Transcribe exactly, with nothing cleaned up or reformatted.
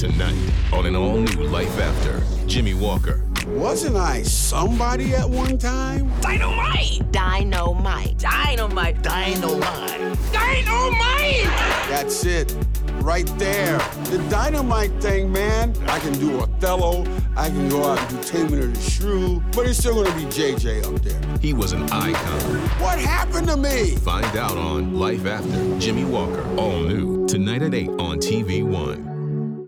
Tonight, on an all-new Life After, Jimmy Walker. Wasn't I somebody at one time? Dynamite! Dynamite. Dynamite! Dynamite! Dynamite! That's it. Right there. The dynamite thing, man. I can do Othello. I can go out and do Taming of the Shrew. But it's still going to be J J up there. He was an icon. What happened to me? Find out on Life After, Jimmy Walker. All new. Tonight at eight on T V One.